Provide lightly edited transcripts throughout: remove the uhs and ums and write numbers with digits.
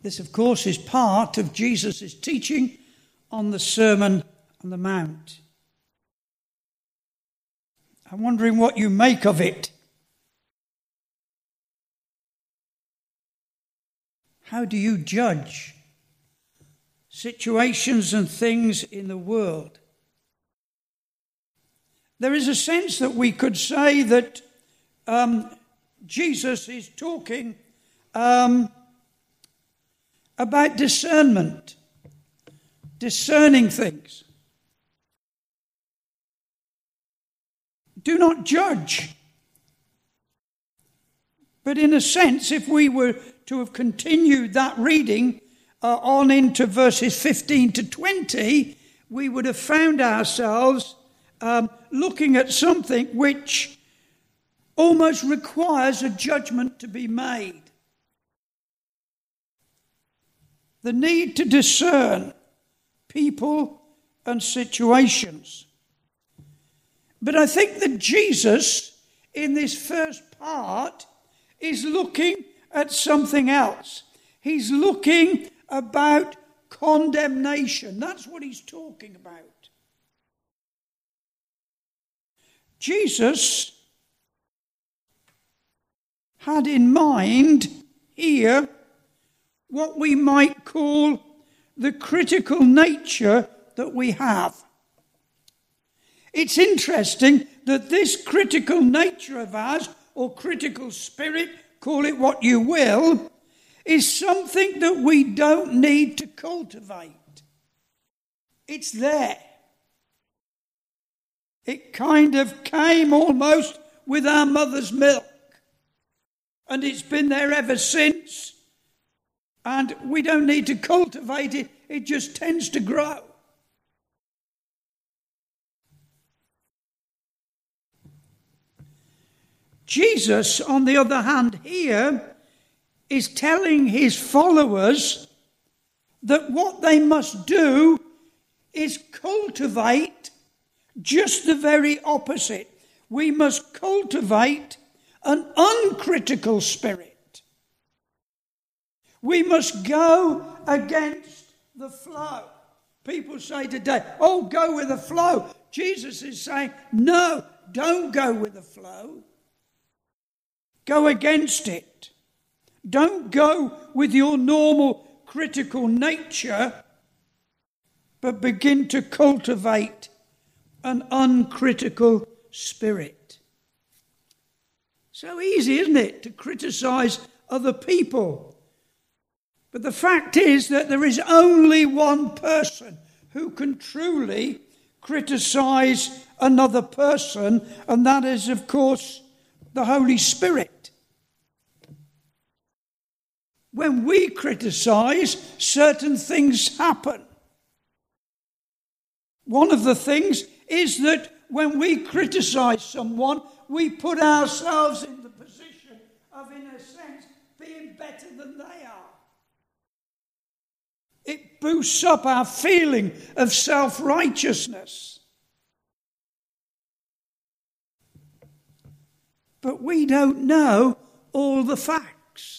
This, of course, is part of Jesus' teaching on the Sermon on the Mount. I'm wondering what you make of it. How do you judge situations and things in the world? There is a sense that we could say that Jesus is talking about discernment, discerning things. Do not judge. But in a sense, if we were to have continued that reading on into verses 15 to 20, we would have found ourselves looking at something which almost requires a judgment to be made. The need to discern people and situations. But I think that Jesus, in this first part, is looking at something else. He's looking about condemnation. That's what he's talking about. Jesus had in mind here what we might call the critical nature that we have. It's interesting that this critical nature of ours, or critical spirit, call it what you will, is something that we don't need to cultivate. It's there. It kind of came almost with our mother's milk. And it's been there ever since. And we don't need to cultivate it. It just tends to grow. Jesus, on the other hand, here is telling his followers that what they must do is cultivate just the very opposite. We must cultivate an uncritical spirit. We must go against the flow. People say today, oh, go with the flow. Jesus is saying, no, don't go with the flow. Go against it. Don't go with your normal critical nature, but begin to cultivate an uncritical spirit. So easy, isn't it, to criticize other people? But the fact is that there is only one person who can truly criticize another person, and that is, of course, the Holy Spirit. When we criticize, certain things happen. One of the things is that when we criticize someone, we put ourselves in the position of, in a sense, being better than they are. It boosts up our feeling of self-righteousness. But we don't know all the facts.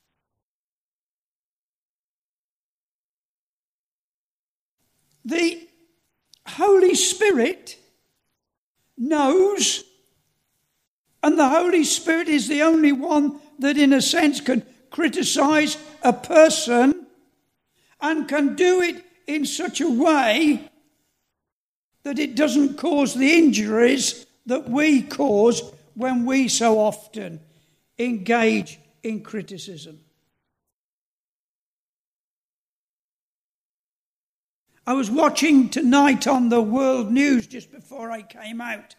The Holy Spirit knows, and the Holy Spirit is the only one that, in a sense, can criticize a person and can do it in such a way that it doesn't cause the injuries that we cause when we so often engage in criticism. I was watching tonight on the world news just before I came out,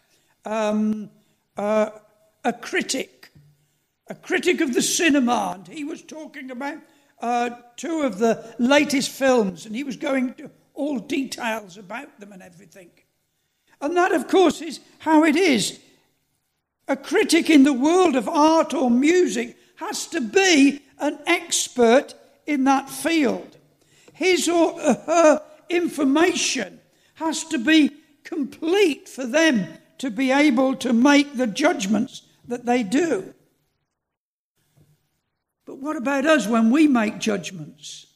a critic of the cinema, and he was talking about two of the latest films, and he was going into all details about them and everything. And that, of course, is how it is. A critic in the world of art or music has to be an expert in that field. His or her information has to be complete for them to be able to make the judgments that they do. But what about us when we make judgments?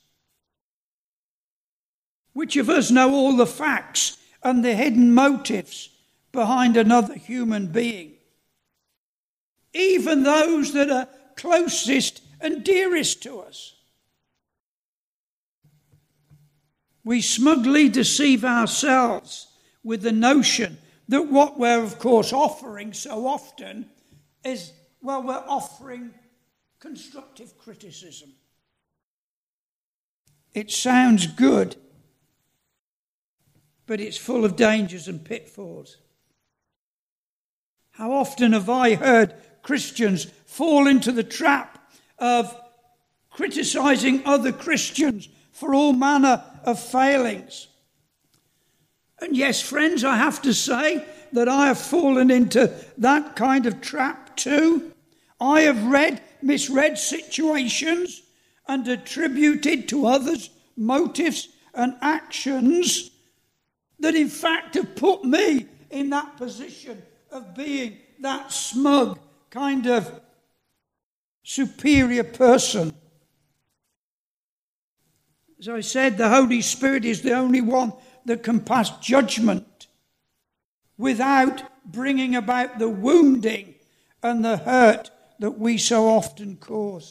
Which of us know all the facts and the hidden motives behind another human being? Even those that are closest and dearest to us. We smugly deceive ourselves with the notion that what we're, of course, offering so often is, well, we're offering constructive criticism. It sounds good, but it's full of dangers and pitfalls. How often have I heard Christians fall into the trap of criticizing other Christians for all manner of failings? And yes, friends, I have to say that I have fallen into that kind of trap too. I have misread situations and attributed to others motives and actions that in fact have put me in that position of being that smug kind of superior person. As I said, the Holy Spirit is the only one that can pass judgment without bringing about the wounding and the hurt that we so often cause.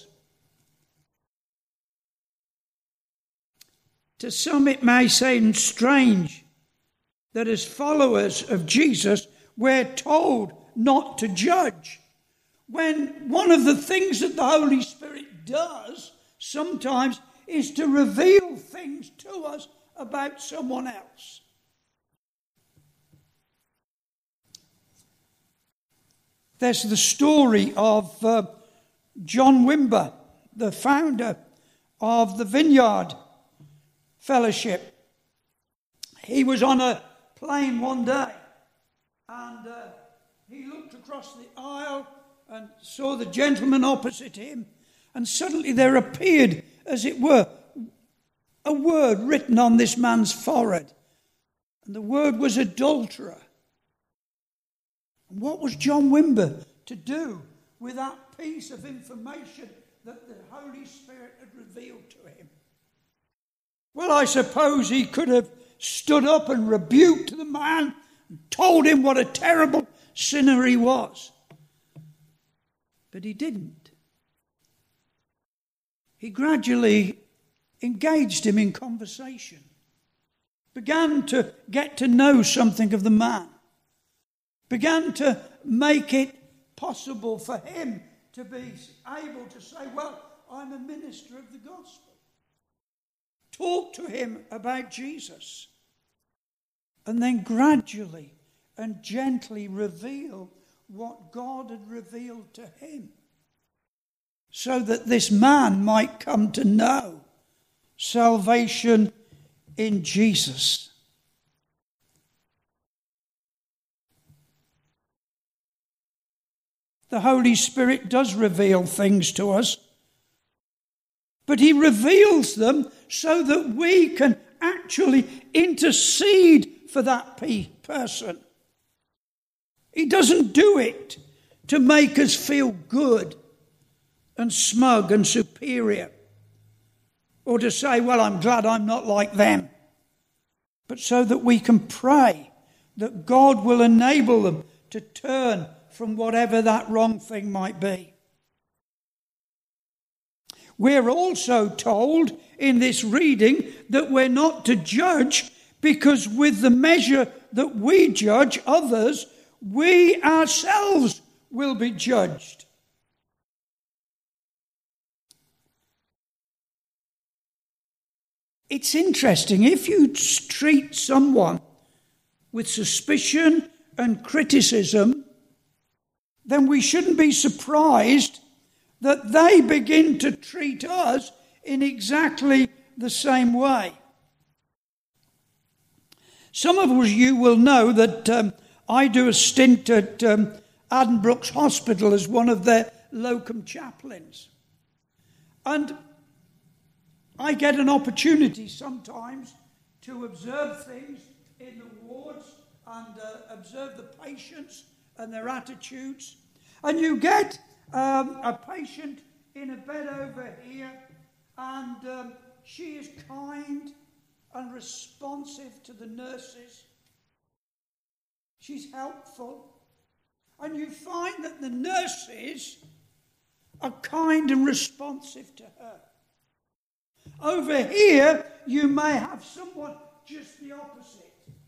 To some it may seem strange that as followers of Jesus we're told not to judge, when one of the things that the Holy Spirit does sometimes is to reveal things to us about someone else. There's the story of John Wimber, the founder of the Vineyard Fellowship. He was on a plane one day and he looked across the aisle and saw the gentleman opposite him, and suddenly there appeared, as it were, a word written on this man's forehead. And the word was adulterer. And what was John Wimber to do with that piece of information that the Holy Spirit had revealed to him? Well, I suppose he could have stood up and rebuked the man and told him what a terrible sinner he was. But he didn't. He gradually engaged him in conversation, began to get to know something of the man, began to make it possible for him to be able to say, well, I'm a minister of the gospel. Talk to him about Jesus. And then gradually and gently reveal what God had revealed to him, so that this man might come to know salvation in Jesus. The Holy Spirit does reveal things to us, but he reveals them so that we can actually intercede for that person. He doesn't do it to make us feel good and smug and superior, or to say, well, I'm glad I'm not like them, but so that we can pray that God will enable them to turn from whatever that wrong thing might be. We're also told in this reading that we're not to judge, because with the measure that we judge others, we ourselves will be judged. It's interesting, if you treat someone with suspicion and criticism, then we shouldn't be surprised that they begin to treat us in exactly the same way. Some of you will know that I do a stint at Addenbrooke's Hospital as one of their locum chaplains. And I get an opportunity sometimes to observe things in the wards and observe the patients and their attitudes. And you get a patient in a bed over here, and she is kind and responsive to the nurses. She's helpful. And you find that the nurses are kind and responsive to her. Over here, you may have someone just the opposite.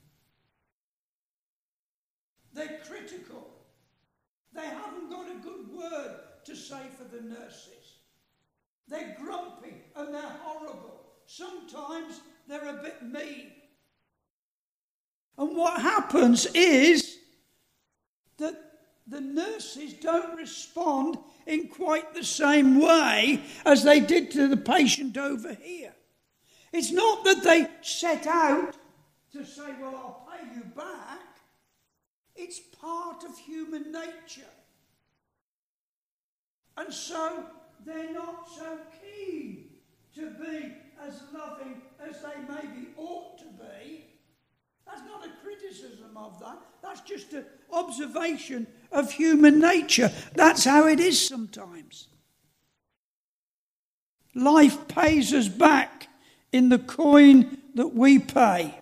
They're critical. They haven't got a good word to say for the nurses. They're grumpy and they're horrible. Sometimes they're a bit mean. And what happens is that the nurses don't respond in quite the same way as they did to the patient over here. It's not that they set out to say, well, I'll pay you back. It's part of human nature. And so they're not so keen to be as loving as they maybe ought to be. That's not a criticism of that. That's just an observation of human nature. That's how it is sometimes. Life pays us back in the coin that we pay.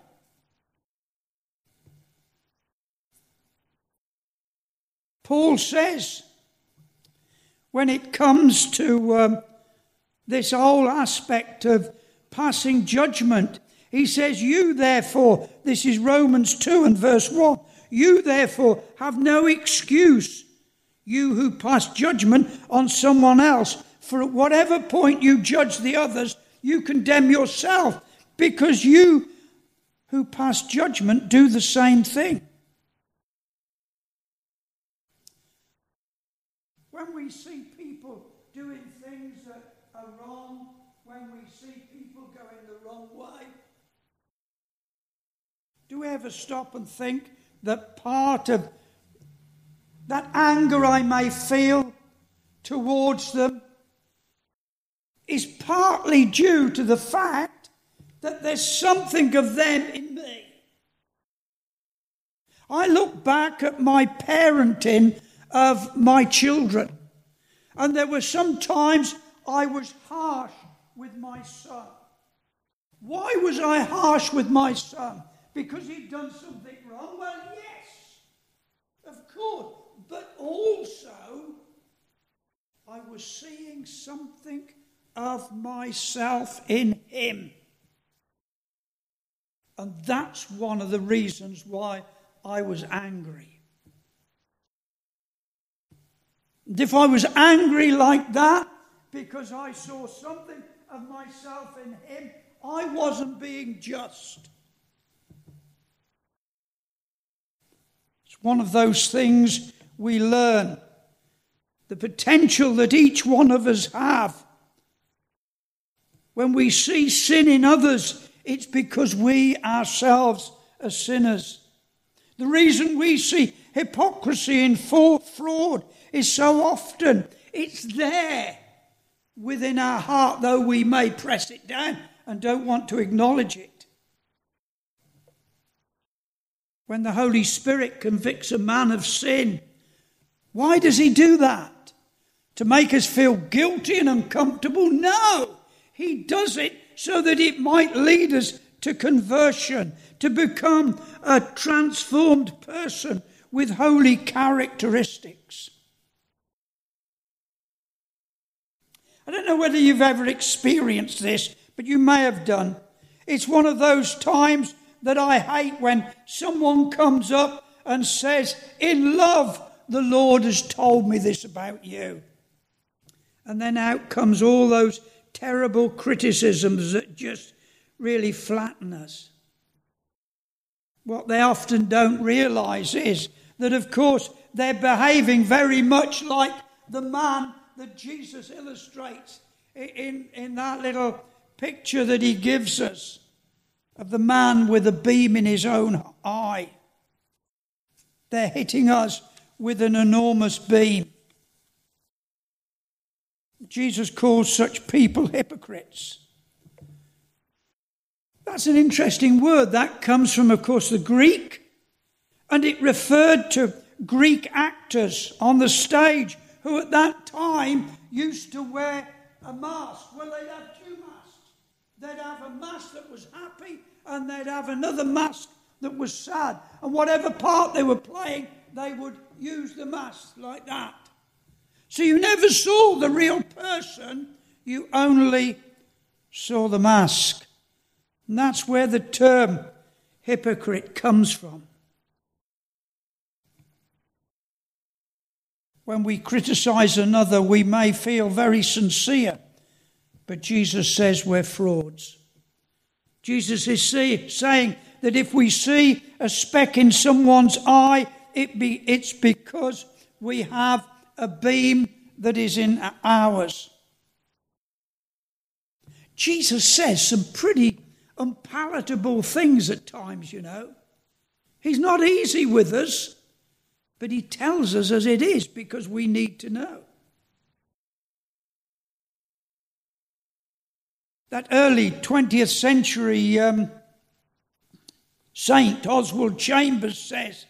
Paul says, when it comes to this whole aspect of passing judgment, he says, you therefore, this is Romans 2 and verse 1, you therefore have no excuse, you who pass judgment on someone else. For at whatever point you judge the others, you condemn yourself, because you who pass judgment do the same thing. When we see people doing things that are wrong, when we see people going the wrong way, do we ever stop and think that part of that anger I may feel towards them is partly due to the fact that there's something of them in me? I look back at my parenting of my children, and there were some times I was harsh with my son. Why was I harsh with my son? Because he'd done something wrong? Well, yes, of course. But also, I was seeing something of myself in him. And that's one of the reasons why I was angry. And if I was angry like that because I saw something of myself in him, I wasn't being just. It's one of those things we learn. The potential that each one of us have. When we see sin in others, it's because we ourselves are sinners. The reason we see hypocrisy and fraud is so often it's there within our heart, though we may press it down and don't want to acknowledge it. When the Holy Spirit convicts a man of sin, why does he do that? To make us feel guilty and uncomfortable? No! He does it so that it might lead us to conversion, to become a transformed person with holy characteristics. I don't know whether you've ever experienced this, but you may have done. It's one of those times that I hate when someone comes up and says, in love, the Lord has told me this about you. And then out comes all those terrible criticisms that just really flatten us. What they often don't realise is that, of course, they're behaving very much like the man that Jesus illustrates in that little picture that he gives us of the man with a beam in his own eye. They're hitting us with an enormous beam. Jesus calls such people hypocrites. That's an interesting word. That comes from, of course, the Greek, and it referred to Greek actors on the stage who at that time used to wear a mask. Well, they'd have two masks. They'd have a mask that was happy, and they'd have another mask that was sad. And whatever part they were playing, they would use the mask like that. So you never saw the real person, you only saw the mask. And that's where the term hypocrite comes from. When we criticize another, we may feel very sincere, but Jesus says we're frauds. Jesus is saying that if we see a speck in someone's eye, it's because we have a beam that is in ours. Jesus says some pretty unpalatable things at times, you know. He's not easy with us, but he tells us as it is because we need to know. That early 20th century saint, Oswald Chambers, says,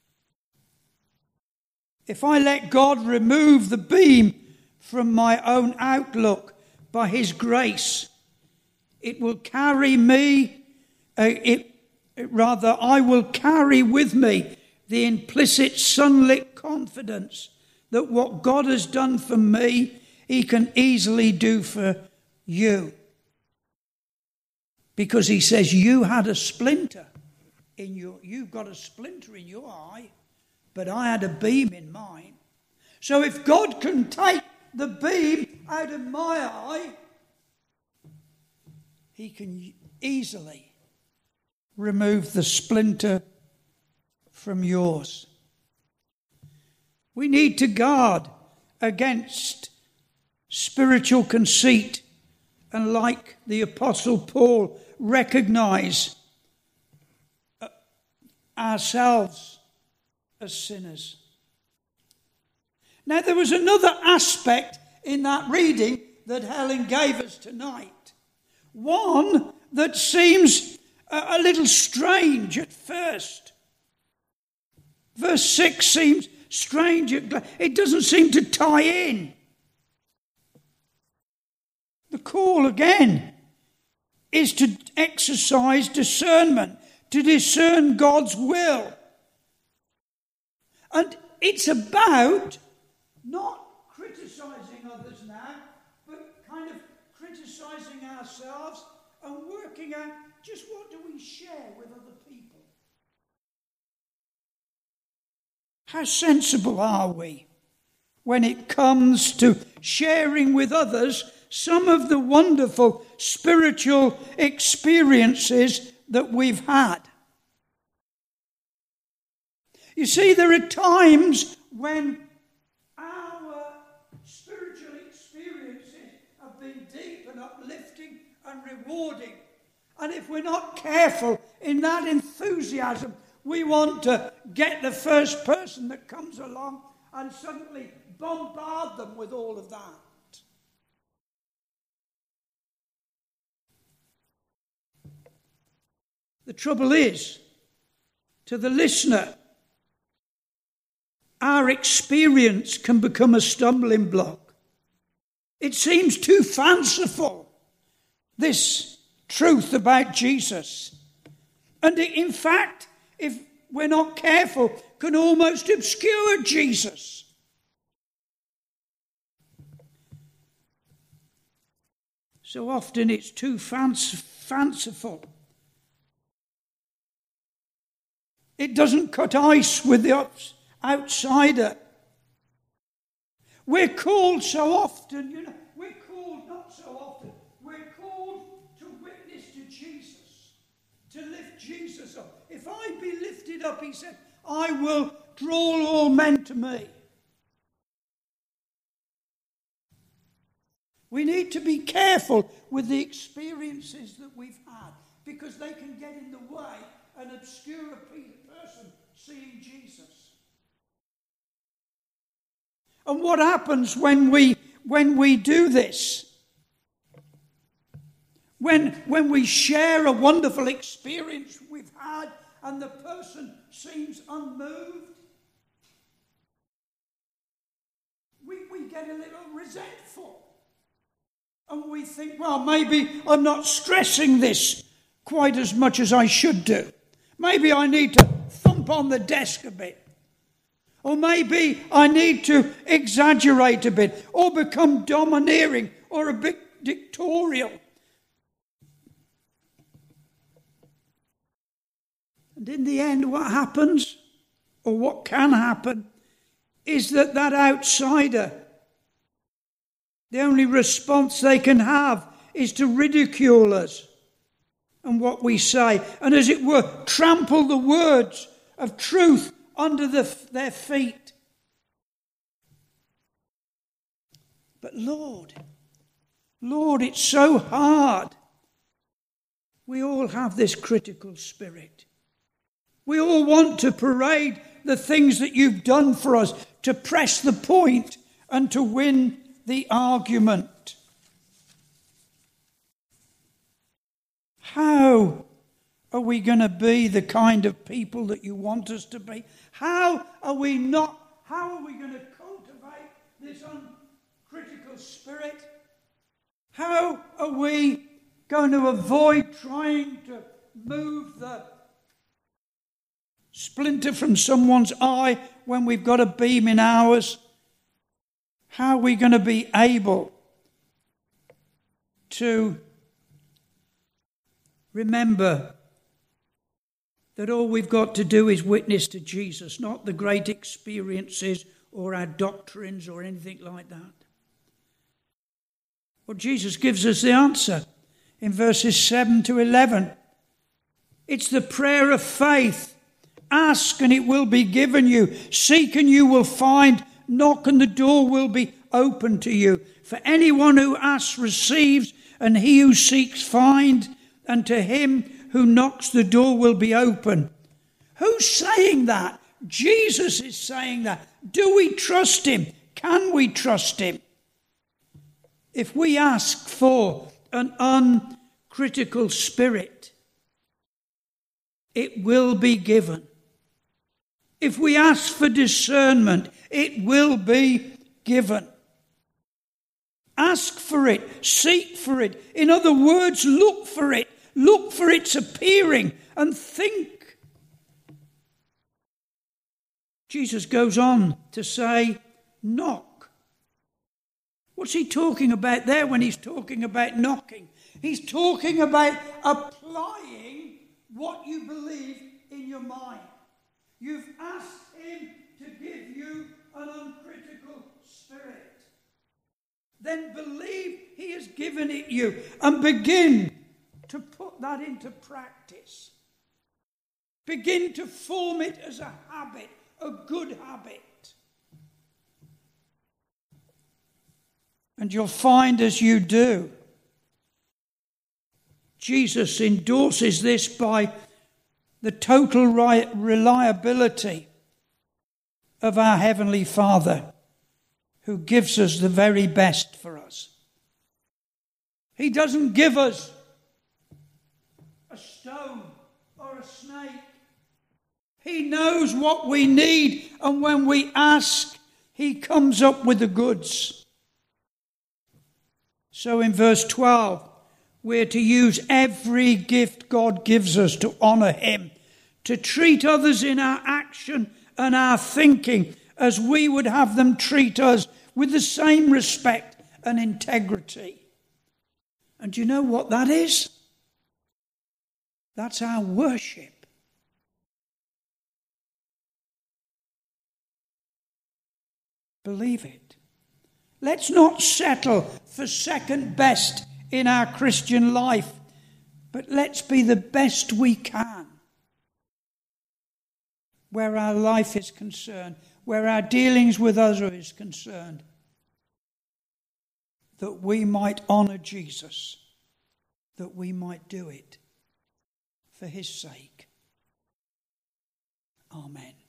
if I let God remove the beam from my own outlook by his grace, it will carry me, I will carry with me the implicit sunlit confidence that what God has done for me, he can easily do for you. Because he says, you've got a splinter in your eye, but I had a beam in mine. So if God can take the beam out of my eye, he can easily remove the splinter from yours. We need to guard against spiritual conceit and, like the Apostle Paul, recognize ourselves as sinners. Now, there was another aspect in that reading that Helen gave us tonight. One that seems a little strange at first. Verse 6 seems strange. It doesn't seem to tie in. The call again is to exercise discernment, to discern God's will. And it's about not criticising others now, but kind of criticising ourselves and working out just what do we share with other people. How sensible are we when it comes to sharing with others some of the wonderful spiritual experiences that we've had? You see, there are times when our spiritual experiences have been deep and uplifting and rewarding. And if we're not careful in that enthusiasm, we want to get the first person that comes along and suddenly bombard them with all of that. The trouble is, to the listener, our experience can become a stumbling block. It seems too fanciful, this truth about Jesus. And in fact, if we're not careful, can almost obscure Jesus. So often it's too fanciful. It doesn't cut ice with the outsider. We're called so often, we're called not so often, we're called to witness to Jesus, to lift Jesus up. If I be lifted up, he said, I will draw all men to me. We need to be careful with the experiences that we've had, because they can get in the way and obscure a person seeing Jesus. And what happens when we do this? When we share a wonderful experience we've had and the person seems unmoved, we get a little resentful. And we think, well, maybe I'm not stressing this quite as much as I should do. Maybe I need to thump on the desk a bit. Or maybe I need to exaggerate a bit, or become domineering, or a bit dictatorial. And in the end, what happens, or what can happen, is that outsider, the only response they can have is to ridicule us and what we say, and as it were, trample the words of truth under their feet. But Lord, it's so hard. We all have this critical spirit. We all want to parade the things that you've done for us, to press the point and to win the argument. How are we going to be the kind of people that you want us to be? How are we going to cultivate this uncritical spirit? How are we going to avoid trying to move the splinter from someone's eye when we've got a beam in ours? How are we going to be able to remember that all we've got to do is witness to Jesus, not the great experiences or our doctrines or anything like that? Well, Jesus gives us the answer in verses 7 to 11. It's the prayer of faith. Ask and it will be given you. Seek and you will find. Knock and the door will be open to you. For anyone who asks receives, and he who seeks finds, and to him who knocks the door will be open. Who's saying that? Jesus is saying that. Do we trust him? Can we trust him? If we ask for an uncritical spirit, it will be given. If we ask for discernment, it will be given. Ask for it, seek for it. In other words, look for it. Look for its appearing and think. Jesus goes on to say, knock. What's he talking about there when he's talking about knocking? He's talking about applying what you believe in your mind. You've asked him to give you an uncritical spirit. Then believe he has given it you and begin to put that into practice. Begin to form it as a habit, a good habit. And you'll find as you do, Jesus endorses this by the total reliability of our Heavenly Father, who gives us the very best for us. He doesn't give us a stone or a snake. He knows what we need, and when we ask, he comes up with the goods. So in verse 12, we're to use every gift God gives us to honour him, to treat others in our action and our thinking as we would have them treat us, with the same respect and integrity. And do you know what that is? That's our worship. Believe it. Let's not settle for second best in our Christian life, but let's be the best we can where our life is concerned, where our dealings with others is concerned, that we might honour Jesus, that we might do it for his sake. Amen.